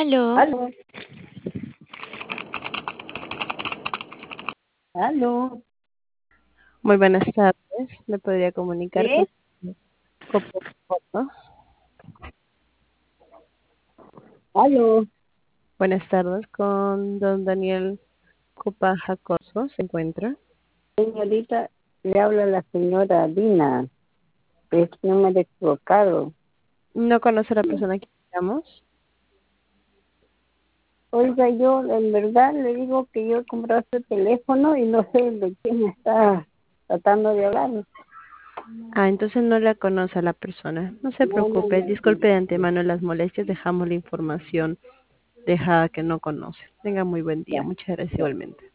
Aló, Aló, aló. Muy buenas tardes. ¿Me podría comunicar ¿Sí? con Copo Copo? Aló. Buenas tardes con don Daniel Copa Jacoso. ¿Se encuentra? Señorita, le habla la señora Dina. Es número equivocado. ¿No conoce a la persona que llamamos? Oiga, yo en verdad le digo que yo he comprado este teléfono y no sé de quién está tratando de hablar. Ah, entonces no la conoce a la persona. No se No, no, preocupe. no. Disculpe de antemano las molestias. Dejamos la información dejada que no conoce. Tenga muy buen día. Ya, Muchas gracias ya. igualmente.